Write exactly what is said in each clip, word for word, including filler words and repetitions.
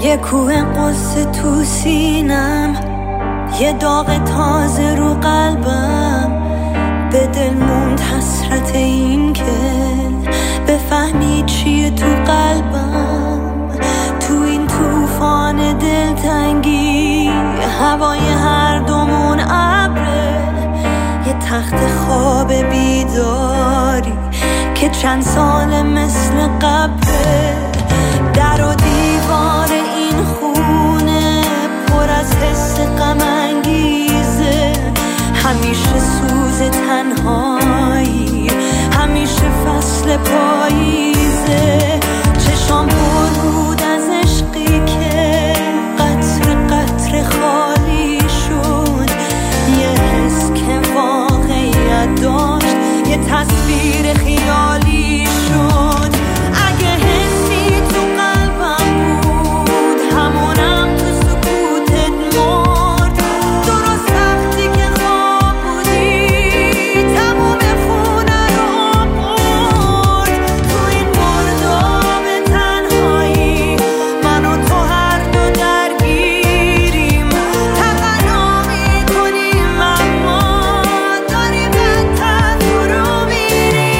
یه کوه قصه تو سینم، یه داغ تازه رو قلبم، به دل موند حسرت این که بفهمی چیه تو قلبم. تو این طوفان دلتنگی هوای هر دومون ابره، یه تخت خواب بیداری که چند سال مثل قبره. در و دیوار این خونه پر از حس غم انگیزه، همیشه سوز تنهایی، همیشه فصل پاییزه. چشام پر بود از عشقی که قطر قطر خالی شد، یه حس که واقعیت داشت، یه تصویر خیالی شد. اگه حسی تو قلبم بود، همونم تو سکوتت مرد. درست وقتی که خواب بودی، تموم خونه رو برد. تو این مرداب تنهایی، من و تو هر دو درگیریم. تقنا میکنیم اما داریم بدتر فرو میریم.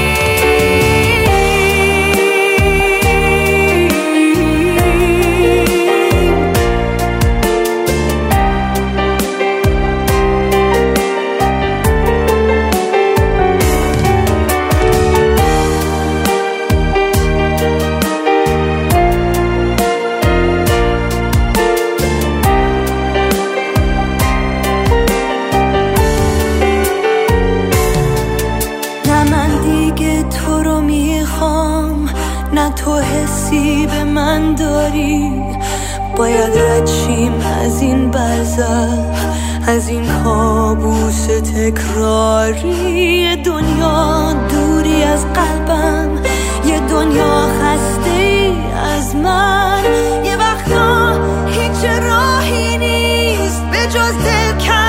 نه من دیگه تو رو میخوام، نه تو حسی به من داری. باید رد شیم از این برزخ، از این کابوس تکراری. یه دنیا دوری از قلبم، یه دنیا خسته ای از من. یه وقتا هیچ راهی نیست به جز دل کردن